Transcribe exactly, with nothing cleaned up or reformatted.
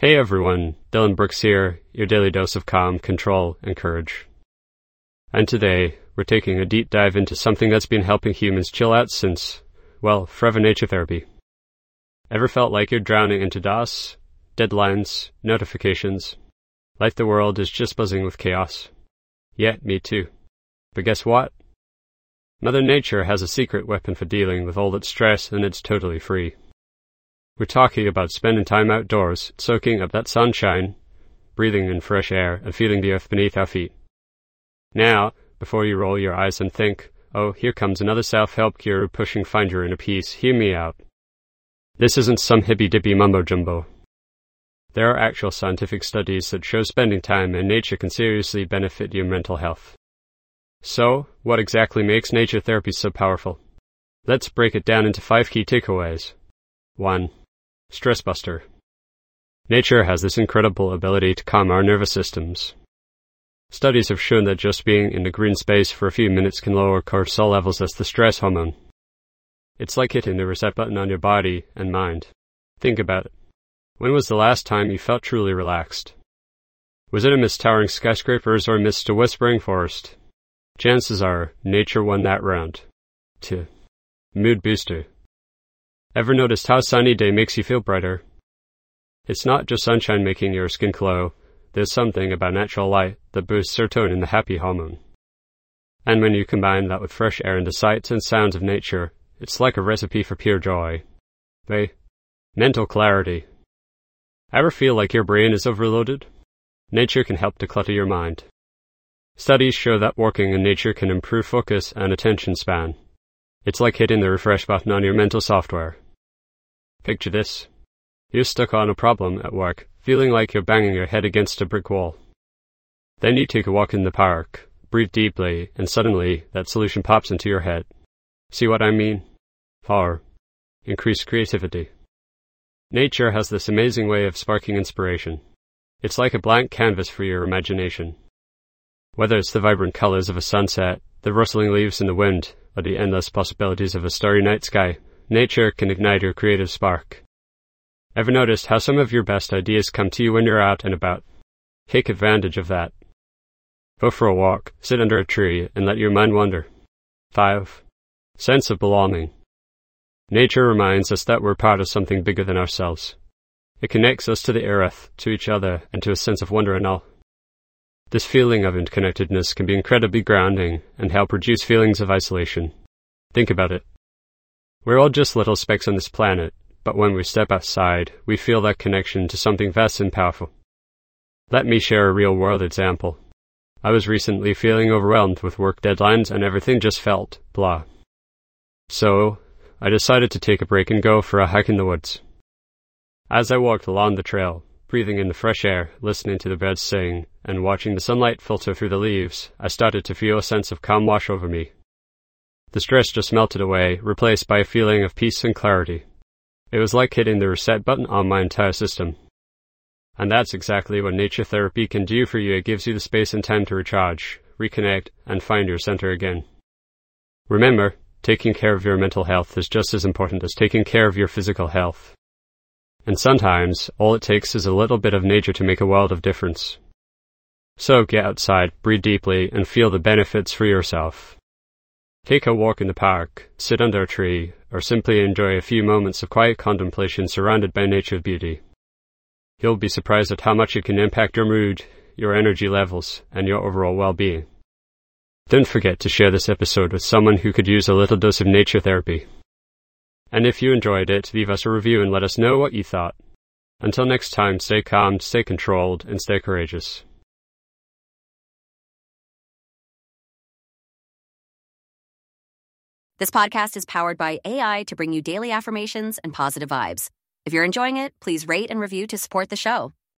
Hey everyone, Dylan Brooks here, your daily dose of calm, control, and courage. And today, we're taking a deep dive into something that's been helping humans chill out since, well, forever: nature therapy. Ever felt like you're drowning into DOS, deadlines, notifications, like the world is just buzzing with chaos? Yeah, me too. But guess what? Mother Nature has a secret weapon for dealing with all that stress, and it's totally free. We're talking about spending time outdoors, soaking up that sunshine, breathing in fresh air, and feeling the earth beneath our feet. Now, before you roll your eyes and think, oh, here comes another self-help guru pushing find your inner peace, hear me out. This isn't some hippy-dippy mumbo-jumbo. There are actual scientific studies that show spending time in nature can seriously benefit your mental health. So, what exactly makes nature therapy so powerful? Let's break it down into five key takeaways. one. Stress buster. Nature has this incredible ability to calm our nervous systems. Studies have shown that just being in a green space for a few minutes can lower cortisol levels, as the stress hormone. It's like hitting the reset button on your body and mind. Think about it. When was the last time you felt truly relaxed? Was it amidst towering skyscrapers or amidst a whispering forest? Chances are, nature won that round. two. Mood booster. Ever noticed how a sunny day makes you feel brighter? It's not just sunshine making your skin glow. There's something about natural light that boosts serotonin, the happy hormone. And when you combine that with fresh air and the sights and sounds of nature, it's like a recipe for pure joy. Hey, mental clarity. Ever feel like your brain is overloaded? Nature can help declutter your mind. Studies show that walking in nature can improve focus and attention span. It's like hitting the refresh button on your mental software. Picture this. You're stuck on a problem at work, feeling like you're banging your head against a brick wall. Then you take a walk in the park, breathe deeply, and suddenly that solution pops into your head. See what I mean? Power. Increased creativity. Nature has this amazing way of sparking inspiration. It's like a blank canvas for your imagination. Whether it's the vibrant colors of a sunset, the rustling leaves in the wind, or the endless possibilities of a starry night sky, nature can ignite your creative spark. Ever noticed how some of your best ideas come to you when you're out and about? Take advantage of that. Go for a walk, sit under a tree, and let your mind wander. five. Sense of belonging. Nature reminds us that we're part of something bigger than ourselves. It connects us to the earth, to each other, and to a sense of wonder and awe. This feeling of interconnectedness can be incredibly grounding and help reduce feelings of isolation. Think about it. We're all just little specks on this planet, but when we step outside, we feel that connection to something vast and powerful. Let me share a real-world example. I was recently feeling overwhelmed with work deadlines and everything just felt blah. So, I decided to take a break and go for a hike in the woods. As I walked along the trail, breathing in the fresh air, listening to the birds sing, and watching the sunlight filter through the leaves, I started to feel a sense of calm wash over me. The stress just melted away, replaced by a feeling of peace and clarity. It was like hitting the reset button on my entire system. And that's exactly what nature therapy can do for you. It gives you the space and time to recharge, reconnect, and find your center again. Remember, taking care of your mental health is just as important as taking care of your physical health. And sometimes, all it takes is a little bit of nature to make a world of difference. So get outside, breathe deeply, and feel the benefits for yourself. Take a walk in the park, sit under a tree, or simply enjoy a few moments of quiet contemplation surrounded by nature's beauty. You'll be surprised at how much it can impact your mood, your energy levels, and your overall well-being. Don't forget to share this episode with someone who could use a little dose of nature therapy. And if you enjoyed it, leave us a review and let us know what you thought. Until next time, stay calm, stay controlled, and stay courageous. This podcast is powered by A I to bring you daily affirmations and positive vibes. If you're enjoying it, please rate and review to support the show.